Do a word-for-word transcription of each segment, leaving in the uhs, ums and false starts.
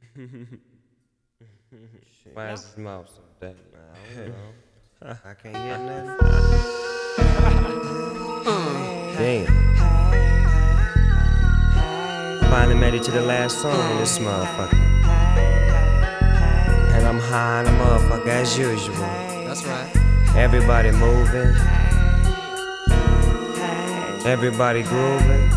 Why is his mouth so thick? I don't know. I can't hear nothing. Damn. Finally made it to the last song in this motherfucker. And I'm high on the motherfucker as usual. That's right. Everybody moving. Everybody grooving.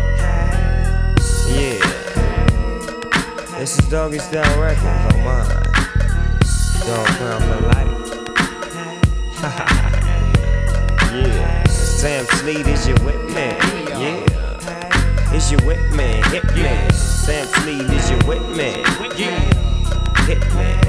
Yeah. This is Doggy Style Records on mine. Dog Crown for life. Yeah. Sam Sleed is your whip man. Yeah. Is your whip man. Hit man. Sam Sleed is your whip man. Yeah. Hit man.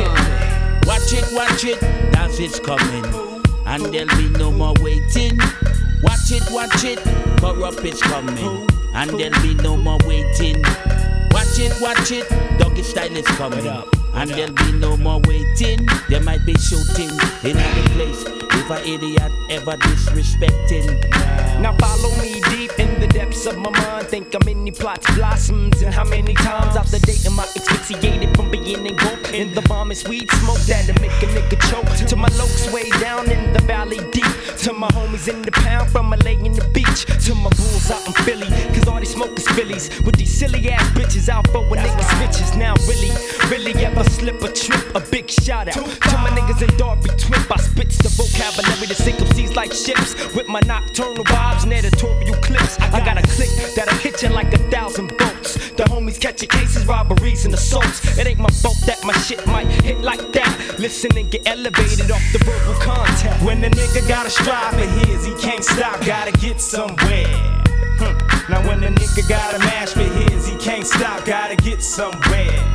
Uh, watch it, watch it, dance it's coming, and there'll be no more waiting. Watch it, watch it, corrupt it's coming, and there'll be no more waiting. Watch it, watch it, Doggy Style is coming up, and there'll be no more waiting. There might be shooting in any place if an idiot ever disrespecting. Now follow me deep in the depths of my mind. Think how many plots blossoms and how many times after dating my asphyxiated from being engulfed in the bombest weed smoke that'll make a nigga choke. To my lokes way down in the valley deep, to my homies in the pound from L A in the beach, to my bulls out in Philly, cause all these smokers Phillies with these silly ass bitches out for when niggas bitches. Now really, really ever slip a trip, a big shout out to my niggas in Darby Twip. I spits the vocabulary to sink up seas like ships with my nocturnal vibes and editorial clips. I got a click that'll hit you like a thousand bolts. The homies catching cases, robberies, and assaults. It ain't my fault that my shit might hit like that. Listen and get elevated off the verbal contact. When the nigga gotta strive for his, he can't stop, gotta get somewhere. Hmm. Now when the nigga gotta mash for his, he can't stop, gotta get somewhere.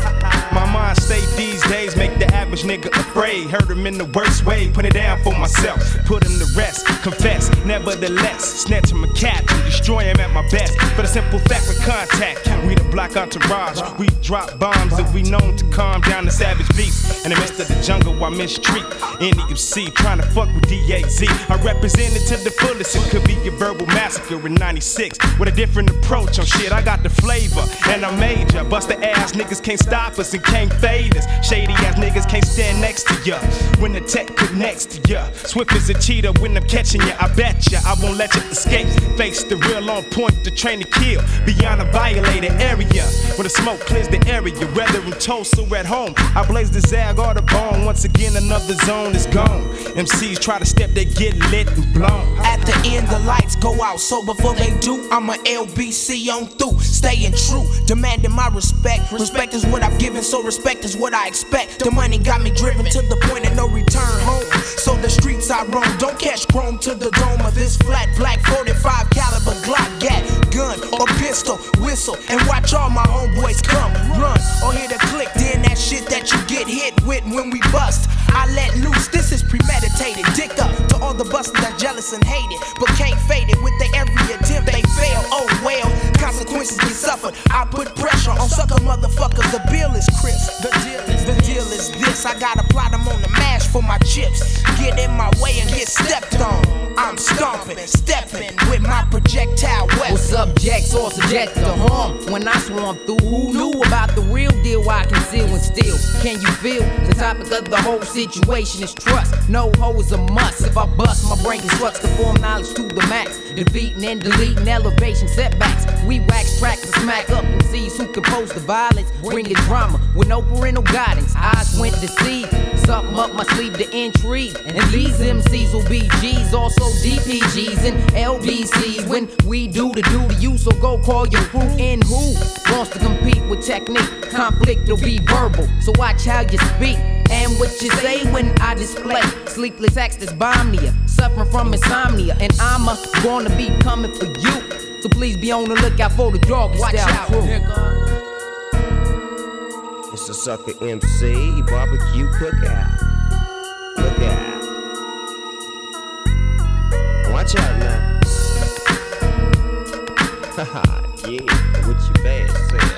My mind state these days make the average nigga afraid. Hurt him in the worst way, put it down for myself, put him to rest, confess, nevertheless, snatch him a cat and destroy him at my best. For the simple fact with contact, we the black entourage, we drop bombs that we known to calm down the savage beast. In the midst of the jungle I mistreat any M C trying to fuck with D A Z. I represent it to the fullest, it could be a verbal massacre in ninety-six with a different approach on shit. I got the flavor and I'm major, bust the ass niggas can't stop us and can't fade us. Shady ass niggas can't stand next to ya when the tech connects to ya. Swift as a cheetah when I'm catching ya. I bet ya I won't let you escape. Face the real on point to train to kill beyond a violated area. When the smoke clears the area, whether in Tulsa or at home, I blaze the zag or the bone. Once again another zone is gone. M Cs try to step, they get lit and blown. At the end the lights go out, so before they do, I'm a L B C on through, staying true, demanding my respect. Respect is what I've given, so respect is what I expect. The money got me driven to the point of no return home. So the streets I roam, don't catch chrome to the dome of this flat black forty-five caliber Glock gat, gun or pistol, whistle, and watch all my homeboys come, run, or hear the click, then that shit that you get hit with when we bust. I let loose, this is premeditated. Dick up to all the busters that's jealous and hated, but can't fade it with their every attempt. They fail, oh well, consequences get suffered. I put pressure on sucker motherfuckers. The bill is crisp. The deal is, the deal is this. I gotta plot them on the mash for my chips. Get in my way and get stepped on. I'm stomping, stepping with my projectile weapon. What's up, Jacks or subject to harm? When I swarm through, who knew about the real deal? I conceal and steal. Can you feel the topic of the whole situation is trust? No hoe is a must. If I bust, my brain constructs to form knowledge to the max. Defeating and deleting elevation setbacks. We wax tracks and smack up and sees who compose the violence. Bringing drama with no parental guidance. Eyes went to see something up my sleeve to intrigue. And these M Cs will be G's, also D P Gs and L B Cs. When we do the do to you, so go call your crew in. Who wants to compete with technique? Conflict will be verbal, so watch how you speak and what you say when I display sleepless acts that's bomnia, suffering from insomnia, and I'm a gonna be coming for you. So please be on the lookout for the Doggy Style crew. It's a sucker M C barbecue cookout. Look out. Watch out now. Haha, yeah, with your bad self.